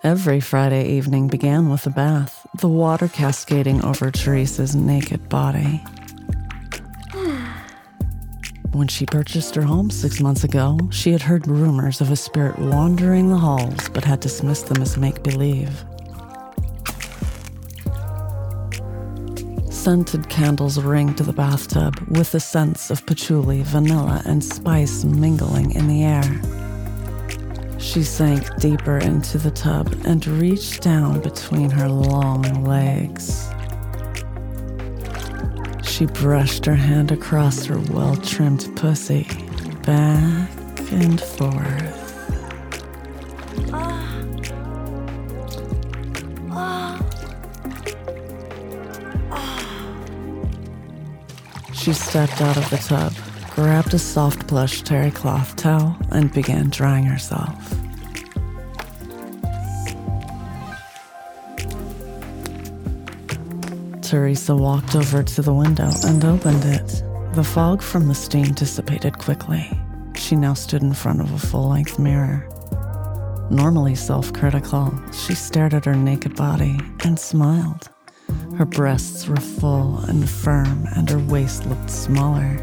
Every Friday evening began with a bath, the water cascading over Teresa's naked body. When she purchased her home 6 months ago, she had heard rumors of a spirit wandering the halls, but had dismissed them as make-believe. Scented candles ringed the bathtub with the scents of patchouli, vanilla, and spice mingling in the air. She sank deeper into the tub and reached down between her long legs. She brushed her hand across her well-trimmed pussy, back and forth. She stepped out of the tub, grabbed a soft plush terry cloth towel, and began drying herself. Teresa walked over to the window and opened it. The fog from the steam dissipated quickly. She now stood in front of a full-length mirror. Normally self-critical, she stared at her naked body and smiled. Her breasts were full and firm, and her waist looked smaller.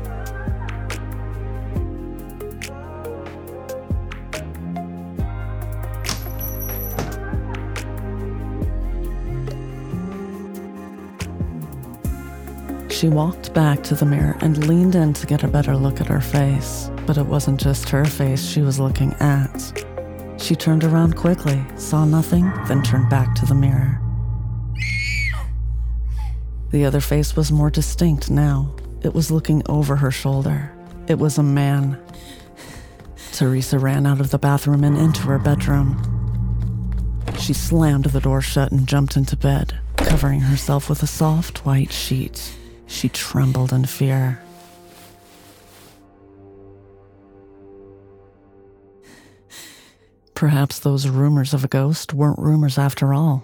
She walked back to the mirror and leaned in to get a better look at her face. But it wasn't just her face she was looking at. She turned around quickly, saw nothing, then turned back to the mirror. The other face was more distinct now. It was looking over her shoulder. It was a man. Teresa ran out of the bathroom and into her bedroom. She slammed the door shut and jumped into bed, covering herself with a soft white sheet. She trembled in fear. Perhaps those rumors of a ghost weren't rumors after all.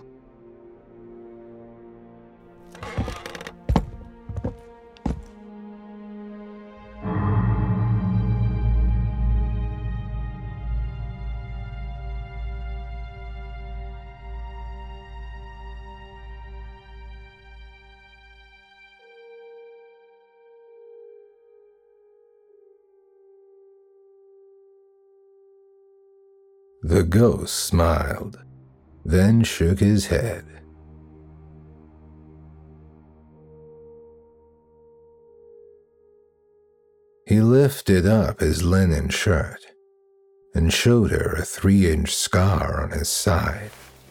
The ghost smiled, then shook his head. He lifted up his linen shirt and showed her a 3-inch scar on his side.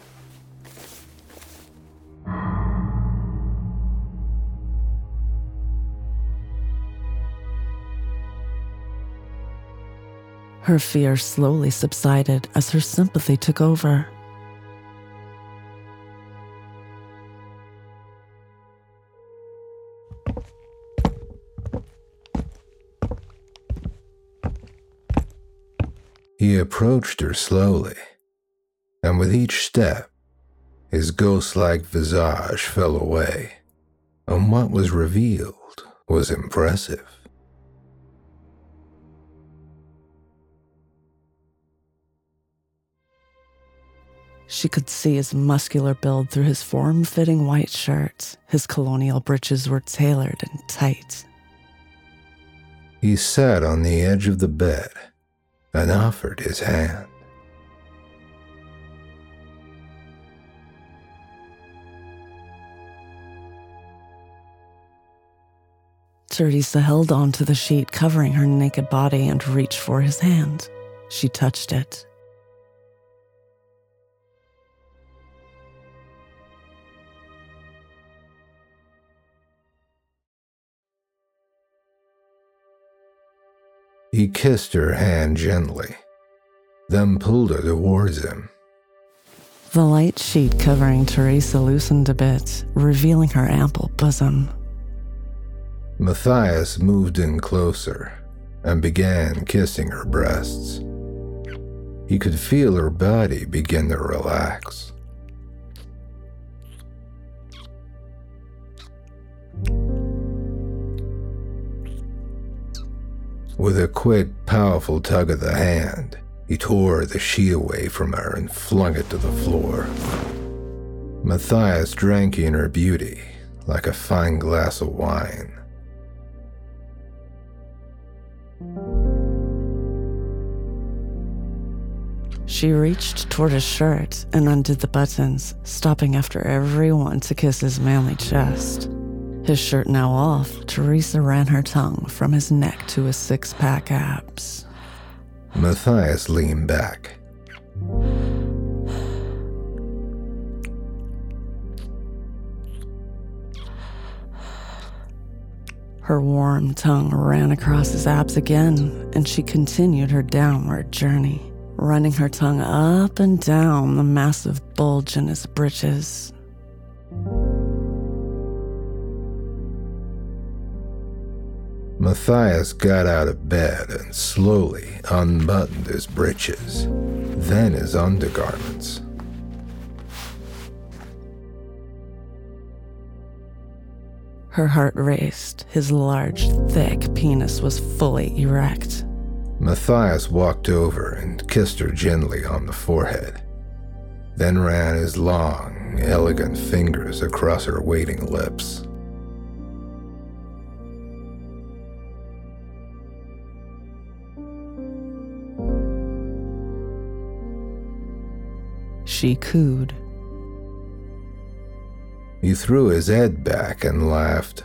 Her fear slowly subsided as her sympathy took over. He approached her slowly, and with each step, his ghost-like visage fell away, and what was revealed was impressive. She could see his muscular build through his form-fitting white shirt. His colonial breeches were tailored and tight. He sat on the edge of the bed and offered his hand. Teresa held on to the sheet covering her naked body and reached for his hand. She touched it. He kissed her hand gently, then pulled her towards him. The light sheet covering Teresa loosened a bit, revealing her ample bosom. Matthias moved in closer and began kissing her breasts. He could feel her body begin to relax. With a quick, powerful tug of the hand, He tore the sheet away from her and flung it to the floor. Matthias drank in her beauty like a fine glass of wine. She reached toward his shirt and undid the buttons, stopping after every one to kiss his manly chest. His shirt now off, Teresa ran her tongue from his neck to his six-pack abs. Matthias leaned back. Her warm tongue ran across his abs again, and she continued her downward journey, running her tongue up and down the massive bulge in his britches. Matthias got out of bed and slowly unbuttoned his breeches, then his undergarments. Her heart raced. His large, thick penis was fully erect. Matthias walked over and kissed her gently on the forehead, then ran his long, elegant fingers across her waiting lips. She cooed. He threw his head back and laughed.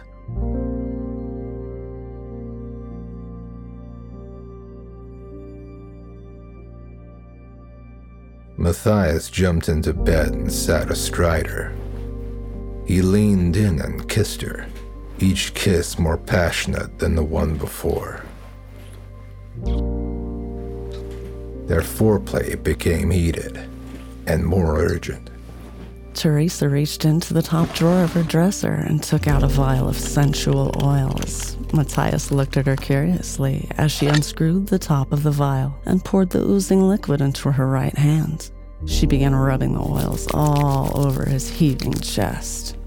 Matthias jumped into bed and sat astride her. He leaned in and kissed her, each kiss more passionate than the one before. Their foreplay became heated and more urgent. Teresa reached into the top drawer of her dresser and took out a vial of sensual oils. Matthias looked at her curiously as she unscrewed the top of the vial and poured the oozing liquid into her right hand. She began rubbing the oils all over his heaving chest.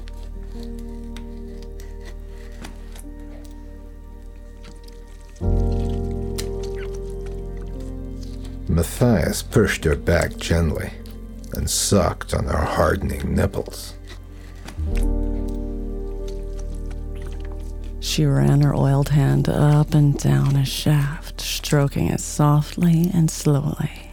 Matthias pushed her back gently and sucked on her hardening nipples. She ran her oiled hand up and down his shaft, stroking it softly and slowly.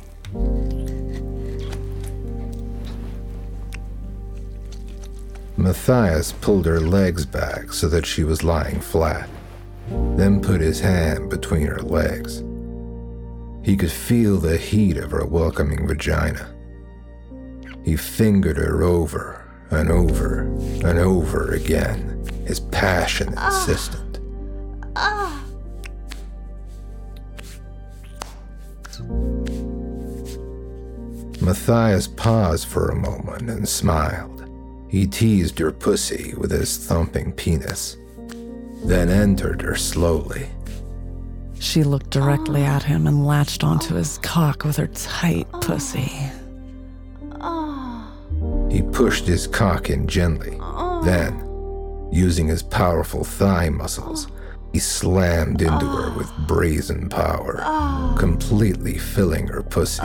Matthias pulled her legs back so that she was lying flat, then put his hand between her legs. He could feel the heat of her welcoming vagina. He fingered her over and over and over again, his passion insistent. Matthias paused for a moment and smiled. He teased her pussy with his thumping penis, then entered her slowly. She looked directly at him and latched onto his cock with her tight pussy. He pushed his cock in gently. Then, using his powerful thigh muscles, he slammed into her with brazen power, completely filling her pussy.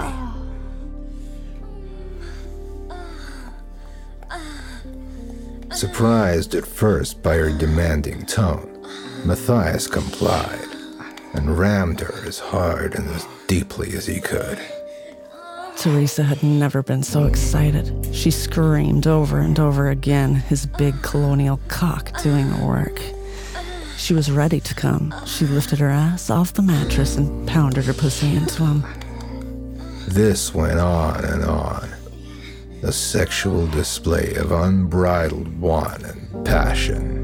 Surprised at first by her demanding tone, Matthias complied and rammed her as hard and as deeply as he could. Teresa had never been so excited. She screamed over and over again, his big colonial cock doing the work. She was ready to come. She lifted her ass off the mattress and pounded her pussy into him. This went on and on, a sexual display of unbridled want and passion.